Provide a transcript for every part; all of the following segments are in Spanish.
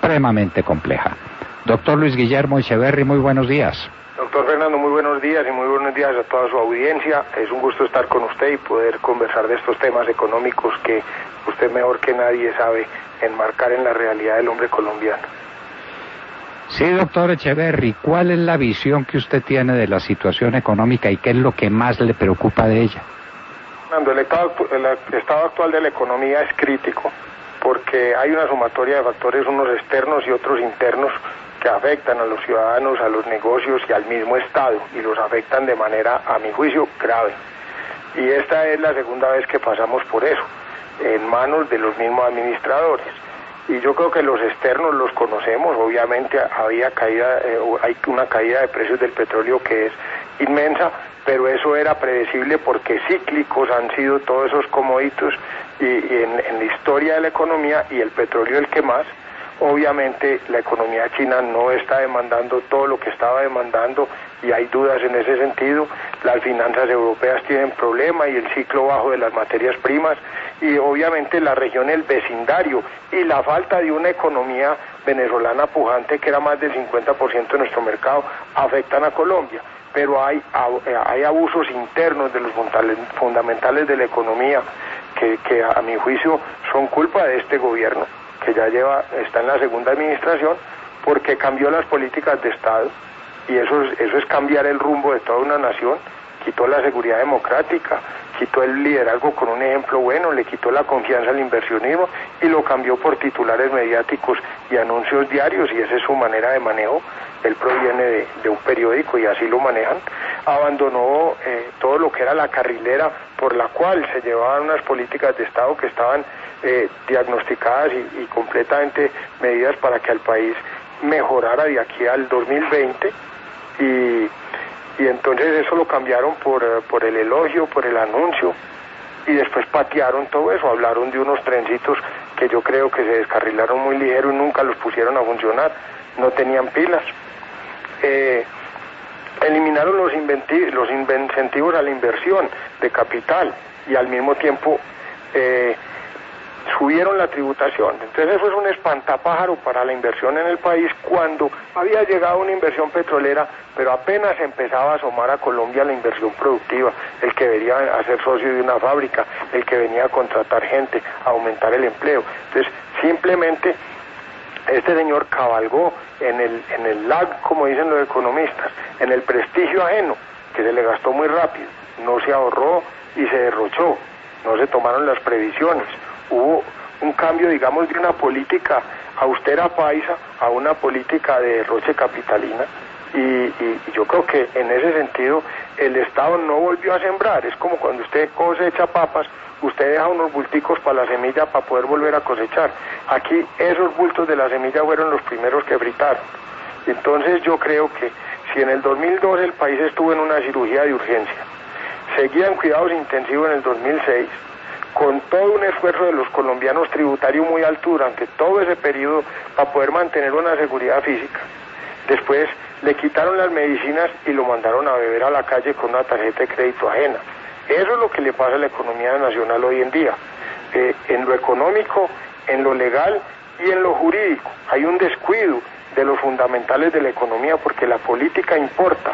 supremamente compleja. Doctor Luis Guillermo Echeverry, muy buenos días. Doctor Fernando, muy buenos días y muy buenos días a toda su audiencia. Es un gusto estar con usted y poder conversar de estos temas económicos que usted mejor que nadie sabe enmarcar en la realidad del hombre colombiano. Sí, doctor Echeverry, ¿cuál es la visión que usted tiene de la situación económica y qué es lo que más le preocupa de ella? Fernando, el estado actual de la economía es crítico porque hay una sumatoria de factores, unos externos y otros internos, que afectan a los ciudadanos, a los negocios y al mismo Estado, y los afectan de manera, a mi juicio, grave. Y esta es la segunda vez que pasamos por eso, en manos de los mismos administradores. Y yo creo que los externos los conocemos, obviamente hay una caída de precios del petróleo que es inmensa, pero eso era predecible porque cíclicos han sido todos esos comoditos y en la historia de la economía, y el petróleo el que más. Obviamente la economía china no está demandando todo lo que estaba demandando y hay dudas en ese sentido. Las finanzas europeas tienen problemas y el ciclo bajo de las materias primas, y obviamente la región, el vecindario y la falta de una economía venezolana pujante, que era más del 50% de nuestro mercado, afectan a Colombia. Pero hay abusos internos de los fundamentales de la economía que a mi juicio son culpa de este gobierno, que ya está en la segunda administración, porque cambió las políticas de Estado, y eso es cambiar el rumbo de toda una nación. Quitó la seguridad democrática, quitó el liderazgo con un ejemplo bueno, le quitó la confianza al inversionismo y lo cambió por titulares mediáticos y anuncios diarios, y esa es su manera de manejo. Él proviene de un periódico y así lo manejan. Abandonó todo lo que era la carrilera por la cual se llevaban unas políticas de Estado que estaban diagnosticadas y completamente medidas para que el país mejorara de aquí al 2020, y entonces eso lo cambiaron por el elogio, por el anuncio, y después patearon todo eso. Hablaron de unos trencitos que yo creo que se descarrilaron muy ligero y nunca los pusieron a funcionar, no tenían pilas. Eliminaron los incentivos a la inversión de capital y al mismo tiempo subieron la tributación. Entonces eso es un espantapájaro para la inversión en el país, cuando había llegado una inversión petrolera, pero apenas empezaba a asomar a Colombia la inversión productiva, el que venía a ser socio de una fábrica, el que venía a contratar gente, a aumentar el empleo. Entonces simplemente este señor cabalgó en el lag, como dicen los economistas, en el prestigio ajeno, que se le gastó muy rápido, no se ahorró y se derrochó, no se tomaron las previsiones. Hubo un cambio, digamos, de una política austera paisa a una política de derroche capitalina, y yo creo que en ese sentido el Estado no volvió a sembrar. Es como cuando usted cosecha papas, usted deja unos bulticos para la semilla para poder volver a cosechar. Aquí esos bultos de la semilla fueron los primeros que fritaron. Entonces yo creo que si en el 2012 el país estuvo en una cirugía de urgencia, seguía en cuidados intensivos en el 2006, con todo un esfuerzo de los colombianos tributario muy alto durante todo ese periodo para poder mantener una seguridad física. Después le quitaron las medicinas y lo mandaron a beber a la calle con una tarjeta de crédito ajena. Eso es lo que le pasa a la economía nacional hoy en día. En lo económico, en lo legal y en lo jurídico hay un descuido de los fundamentales de la economía, porque la política importa.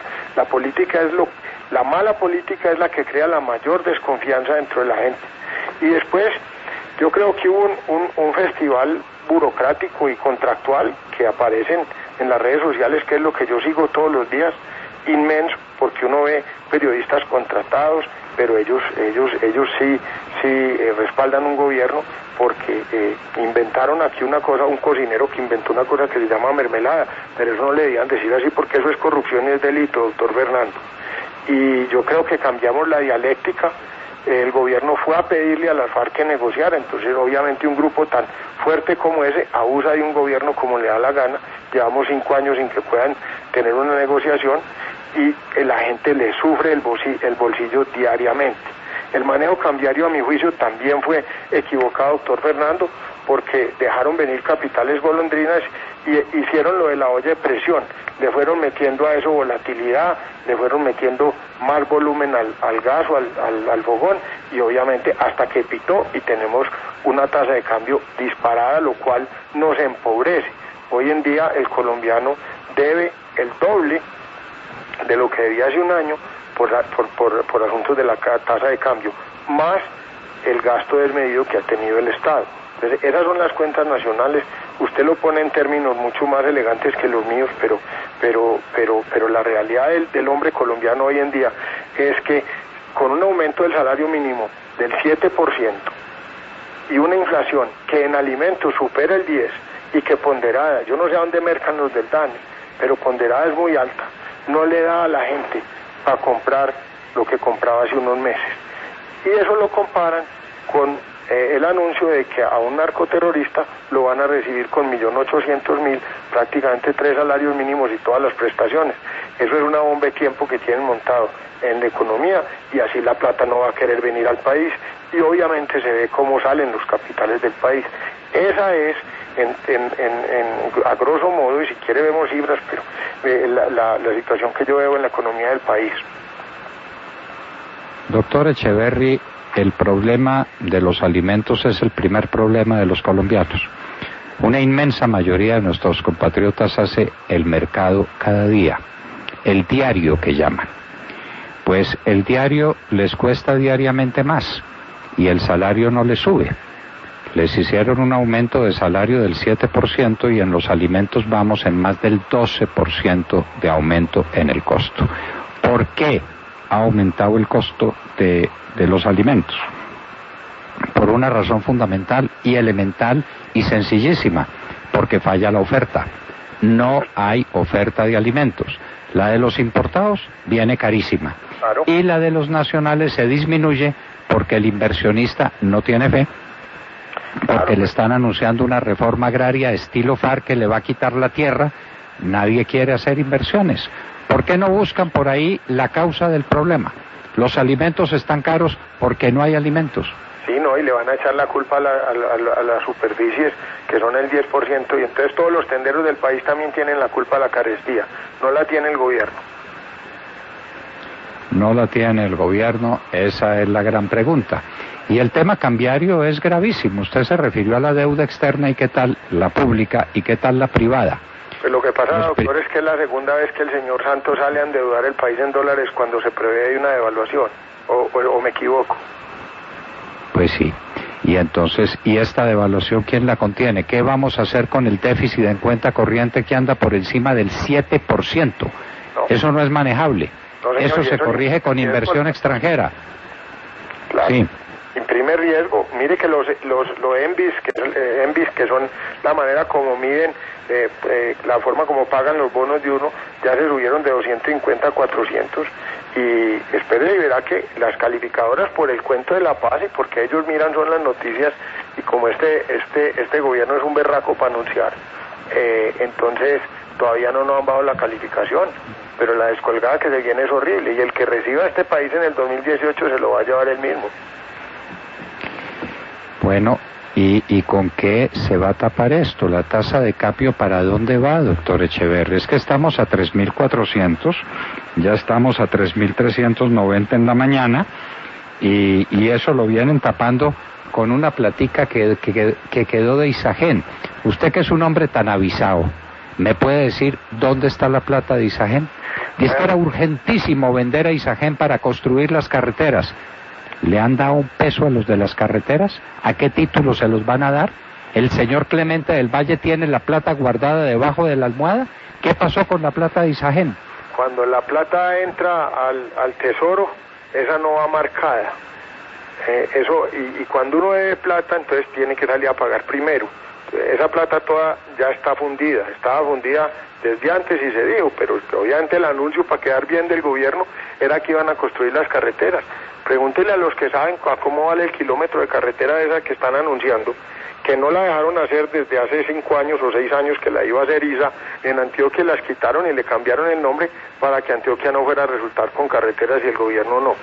La mala política es la que crea la mayor desconfianza dentro de la gente. Y después yo creo que hubo un festival burocrático y contractual que aparecen en las redes sociales, que es lo que yo sigo todos los días, inmenso, porque uno ve periodistas contratados, pero ellos sí respaldan un gobierno, porque inventaron aquí una cosa, un cocinero que inventó una cosa que se llama mermelada, pero eso no le debían decir así porque eso es corrupción y es delito, doctor Fernando. Y yo creo que cambiamos la dialéctica. El gobierno fue a pedirle a las FARC que negociara, entonces obviamente un grupo tan fuerte como ese abusa de un gobierno como le da la gana. Llevamos 5 años sin que puedan tener una negociación y la gente le sufre el bolsillo diariamente. El manejo cambiario, a mi juicio, también fue equivocado, doctor Fernando, porque dejaron venir capitales golondrinas y hicieron lo de la olla de presión. Le fueron metiendo a eso volatilidad, le fueron metiendo más volumen al gas o al fogón, y obviamente hasta que pitó y tenemos una tasa de cambio disparada, lo cual nos empobrece. Hoy en día el colombiano debe el doble de lo que debía hace un año por asuntos de la tasa de cambio, más el gasto desmedido que ha tenido el Estado. Entonces, esas son las cuentas nacionales. Usted lo pone en términos mucho más elegantes que los míos, pero la realidad del hombre colombiano hoy en día es que con un aumento del salario mínimo del 7% y una inflación que en alimentos supera el 10% y que ponderada, yo no sé a dónde mercan los del DANE, pero ponderada es muy alta, no le da a la gente para comprar lo que compraba hace unos meses. Y eso lo comparan con el anuncio de que a un narcoterrorista lo van a recibir con 1.800.000, prácticamente 3 salarios mínimos y todas las prestaciones. Eso es una bomba de tiempo que tienen montado en la economía, y así la plata no va a querer venir al país, y obviamente se ve cómo salen los capitales del país. Esa es, a grosso modo, y si quiere vemos cifras, pero la situación que yo veo en la economía del país. Doctor Echeverry, el problema de los alimentos es el primer problema de los colombianos. Una inmensa mayoría de nuestros compatriotas hace el mercado cada día, el diario que llaman. Pues el diario les cuesta diariamente más y el salario no les sube. Les hicieron un aumento de salario del 7% y en los alimentos vamos en más del 12% de aumento en el costo. ¿Por qué ha aumentado el costo de los alimentos? Por una razón fundamental y elemental y sencillísima, porque falla la oferta. No hay oferta de alimentos. La de los importados viene carísima. Claro. Y la de los nacionales se disminuye porque el inversionista no tiene fe, porque le están anunciando una reforma agraria estilo FARC que le va a quitar la tierra. Nadie quiere hacer inversiones. ¿Por qué no buscan por ahí la causa del problema? Los alimentos están caros porque no hay alimentos. Sí, no, y le van a echar la culpa a las superficies, que son el 10%, y entonces todos los tenderos del país también tienen la culpa de la carestía. No la tiene el gobierno. No la tiene el gobierno, esa es la gran pregunta. Y el tema cambiario es gravísimo. Usted se refirió a la deuda externa, y qué tal la pública y qué tal la privada. Pues lo que pasa, doctor, es que es la segunda vez que el señor Santos sale a endeudar el país en dólares cuando se prevé una devaluación, o me equivoco. Pues sí. Y entonces, ¿y esta devaluación quién la contiene? ¿Qué vamos a hacer con el déficit en cuenta corriente que anda por encima del 7%? No. Eso no es manejable. No, señor, eso se corrige con inversión extranjera. Claro. Sí. Imprime riesgo. Mire que los ENVIs, que son la manera como miden, la forma como pagan los bonos de uno, ya se subieron de 250 a 400, y espere y verá que las calificadoras, por el cuento de la paz y porque ellos miran son las noticias, y como este gobierno es un berraco para anunciar, entonces todavía no nos han bajado la calificación, pero la descolgada que se viene es horrible, y el que reciba este país en el 2018 se lo va a llevar él mismo. Bueno, ¿y con qué se va a tapar esto? ¿La tasa de cambio para dónde va, doctor Echeverry? Es que estamos a 3.400, ya estamos a 3.390 en la mañana, y eso lo vienen tapando con una platica que quedó de Isagen. Usted, que es un hombre tan avisado, ¿me puede decir dónde está la plata de Isagen? Y es que era urgentísimo vender a Isagen para construir las carreteras. ¿Le han dado un peso a los de las carreteras? ¿A qué título se los van a dar? ¿El señor Clemente del Valle tiene la plata guardada debajo de la almohada? ¿Qué pasó con la plata de Isagen? Cuando la plata entra al tesoro, esa no va marcada. Y cuando uno debe plata, entonces tiene que salir a pagar primero. Esa plata toda ya está fundida, estaba fundida desde antes y se dijo, pero obviamente el anuncio para quedar bien del gobierno era que iban a construir las carreteras. Pregúntele a los que saben cómo vale el kilómetro de carretera esa que están anunciando, que no la dejaron hacer desde hace 5 años o 6 años que la iba a hacer ISA. En Antioquia las quitaron y le cambiaron el nombre para que Antioquia no fuera a resultar con carreteras y el gobierno no.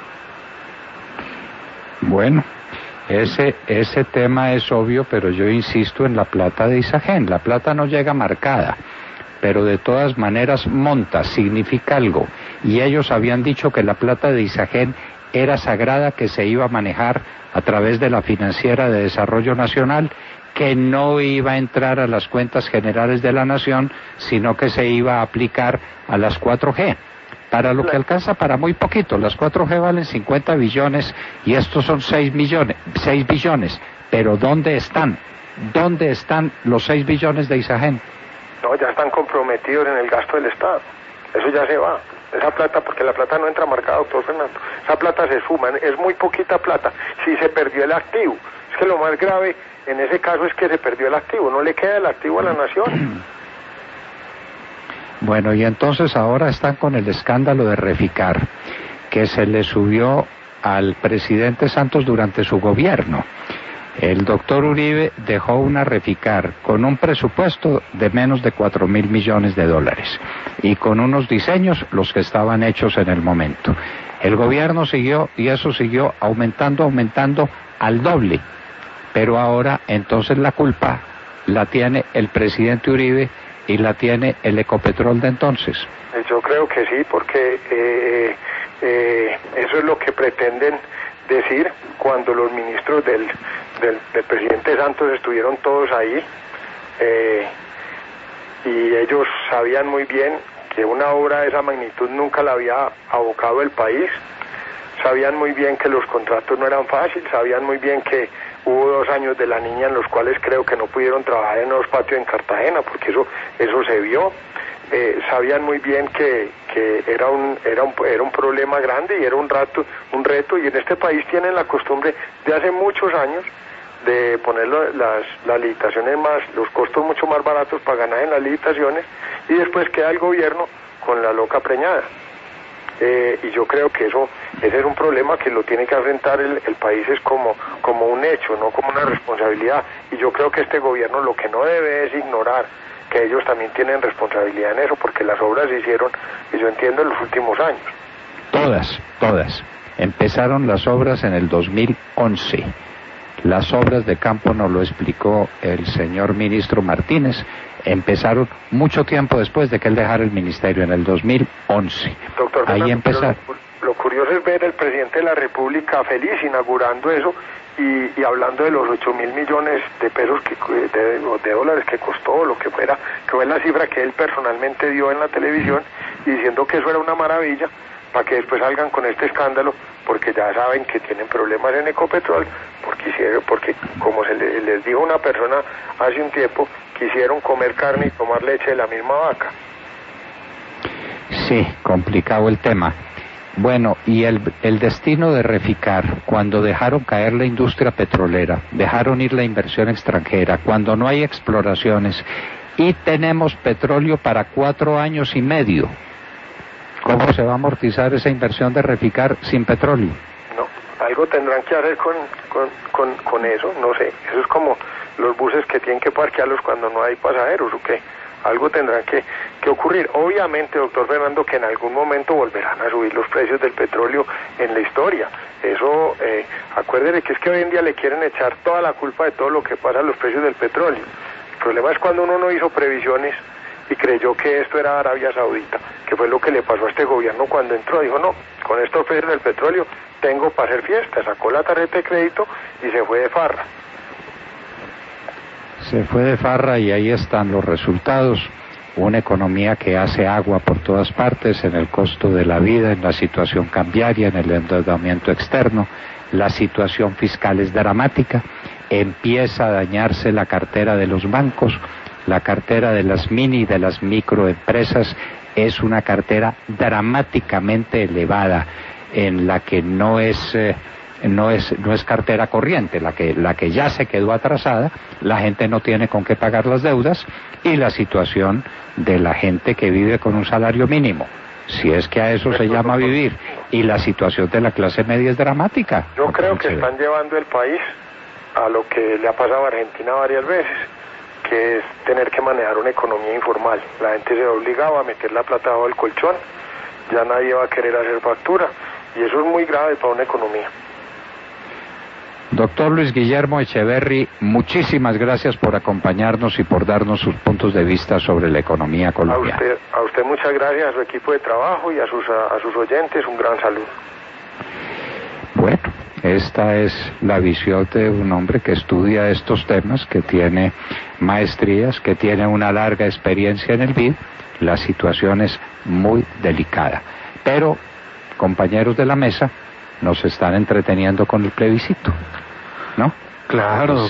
Bueno, ese tema es obvio, pero yo insisto en la plata de Isagen. La plata no llega marcada, pero de todas maneras monta, significa algo. Y ellos habían dicho que la plata de Isagen era sagrada, que se iba a manejar a través de la Financiera de Desarrollo Nacional, que no iba a entrar a las cuentas generales de la nación, sino que se iba a aplicar a las 4G. Para lo que alcanza para muy poquito. Las 4G valen 50 billones y estos son 6 billones. Pero ¿dónde están? ¿Dónde están los 6 billones de Isagen? No, ya están comprometidos en el gasto del Estado. Eso ya se va. Esa plata, porque la plata no entra marcada, doctor Fernando. Esa plata se suma, es muy poquita plata. Si se perdió el activo. Es que lo más grave en ese caso es que se perdió el activo. No le queda el activo a la nación. Bueno, y entonces ahora están con el escándalo de Reficar, que se le subió al presidente Santos durante su gobierno. El doctor Uribe dejó una Reficar con un presupuesto de menos de 4.000 millones de dólares y con unos diseños, los que estaban hechos en el momento. El gobierno siguió y eso siguió aumentando al doble. Pero ahora entonces la culpa la tiene el presidente Uribe y la tiene el Ecopetrol de entonces. Yo creo que sí, porque eso es lo que pretenden decir cuando los ministros del presidente Santos estuvieron todos ahí, y ellos sabían muy bien que una obra de esa magnitud nunca la había abocado el país, sabían muy bien que los contratos no eran fáciles, sabían muy bien que hubo 2 años de la niña en los cuales creo que no pudieron trabajar en los patios en Cartagena, porque eso se vio. Sabían muy bien que era un problema grande y era un reto, y en este país tienen la costumbre de hace muchos años de poner las licitaciones los costos mucho más baratos para ganar en las licitaciones, y después queda el gobierno con la loca preñada. Y yo creo que ese es un problema que lo tiene que enfrentar el país, es como un hecho, no como una responsabilidad, y yo creo que este gobierno lo que no debe es ignorar que ellos también tienen responsabilidad en eso, porque las obras se hicieron, y yo entiendo, en los últimos años. Todas. Empezaron las obras en el 2011. Las obras de campo, nos lo explicó el señor ministro Martínez, empezaron mucho tiempo después de que él dejara el ministerio, en el 2011. Doctor Ahí Fernando, empezaron. Lo curioso es ver el presidente de la República feliz inaugurando eso y hablando de los 8.000 millones de pesos de dólares que costó, lo que fuera, que fue la cifra que él personalmente dio en la televisión, y diciendo que eso era una maravilla, para que después salgan con este escándalo, porque ya saben que tienen problemas en Ecopetrol, porque como les dijo una persona hace un tiempo, quisieron comer carne y tomar leche de la misma vaca. Sí, complicado el tema. Bueno, y el destino de Reficar, cuando dejaron caer la industria petrolera, dejaron ir la inversión extranjera, cuando no hay exploraciones, y tenemos petróleo para 4 años y medio. ¿Cómo se va a amortizar esa inversión de Reficar sin petróleo? No, algo tendrán que hacer con eso, no sé. Eso es como los buses que tienen que parquearlos cuando no hay pasajeros, ¿o qué? Algo tendrá que ocurrir. Obviamente, doctor Fernando, que en algún momento volverán a subir los precios del petróleo en la historia. Eso, acuérdese que es que hoy en día le quieren echar toda la culpa de todo lo que pasa a los precios del petróleo. El problema es cuando uno no hizo previsiones y creyó que esto era Arabia Saudita, que fue lo que le pasó a este gobierno cuando entró. Dijo, no, con estos precios del petróleo tengo para hacer fiesta. Sacó la tarjeta de crédito y se fue de farra. Se fue de farra y ahí están los resultados. Una economía que hace agua por todas partes, en el costo de la vida, en la situación cambiaria, en el endeudamiento externo. La situación fiscal es dramática. Empieza a dañarse la cartera de los bancos. La cartera de las mini y de las microempresas es una cartera dramáticamente elevada, en la que no es cartera corriente, la que ya se quedó atrasada. La gente no tiene con qué pagar las deudas, y la situación de la gente que vive con un salario mínimo, si es que a eso se llama vivir, y la situación de la clase media es dramática. Yo creo que están llevando el país a lo que le ha pasado a Argentina varias veces, que es tener que manejar una economía informal. La gente se ve obligada a meter la plata bajo el colchón, ya nadie va a querer hacer factura, y eso es muy grave para una economía. Doctor Luis Guillermo Echeverry, muchísimas gracias por acompañarnos y por darnos sus puntos de vista sobre la economía colombiana. A usted muchas gracias, a su equipo de trabajo y a sus oyentes un gran saludo. Bueno, esta es la visión de un hombre que estudia estos temas, que tiene maestrías, que tiene una larga experiencia en el BID. La situación es muy delicada. Pero, compañeros de la mesa, nos están entreteniendo con el plebiscito, ¿no? Claro,